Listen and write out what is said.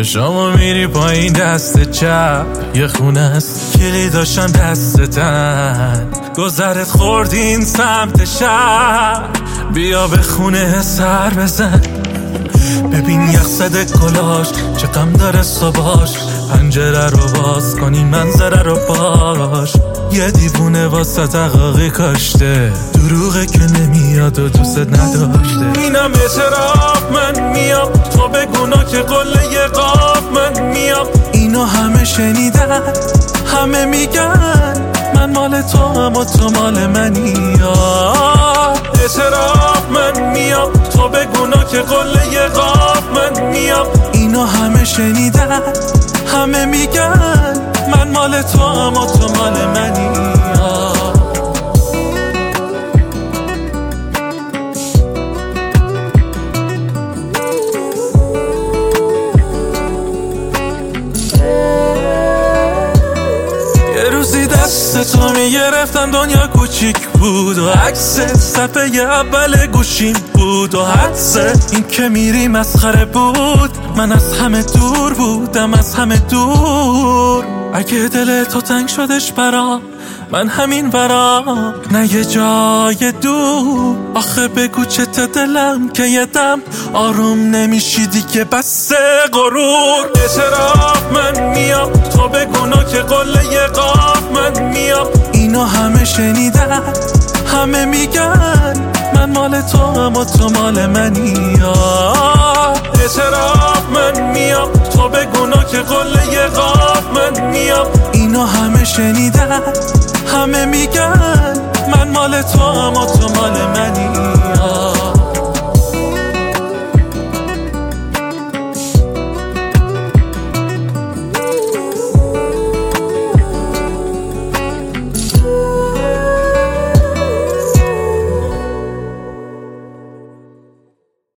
چشامو میری پایین دست چپ، یه خونه است کلیداشم دستتن، گذرت خوردی این سمت شهر، بیا به خونه سر بزن، ببین یخ زده کلاش چه غم داره صبحاش، پنجره رو باز کنی منظره رو باش، یه دیوونه واسه تقاقی کاشته، دروغه که نمیاد و دوست نداشته. اینم اعتراف من میام، تو بگونا که قله قاف من میام، اینو همه شنیدن همه میگن من مال تو اما تو مال منی. اعتراف من میام، تو بگونا که قله قاف من میام، اینو همه شنیدن همه میگن من مال تو اما تو مال منی. یه روزی دست تو میگرفتم دنیا کوچیک بود و عکس صفحه اول گوشیم بود و حدسه این که میری مسخره بود، من از همه دور بودم از همه دور. اگه دل تو تنگ شدش برام من همین برام، نه یه جای دور، آخه بگو چت دلم که یه دم آروم نمیشی دیگه بس غرور. اعتراف من میام، تو بگونا که قله قاف من میام، اینو همه شنیدن همه میگن من مال تو اما تو مال منی. اعتراف من میام، تو بگونا که قله قاف من میام، اینو همه شنیدن همه میگن من مال تو اما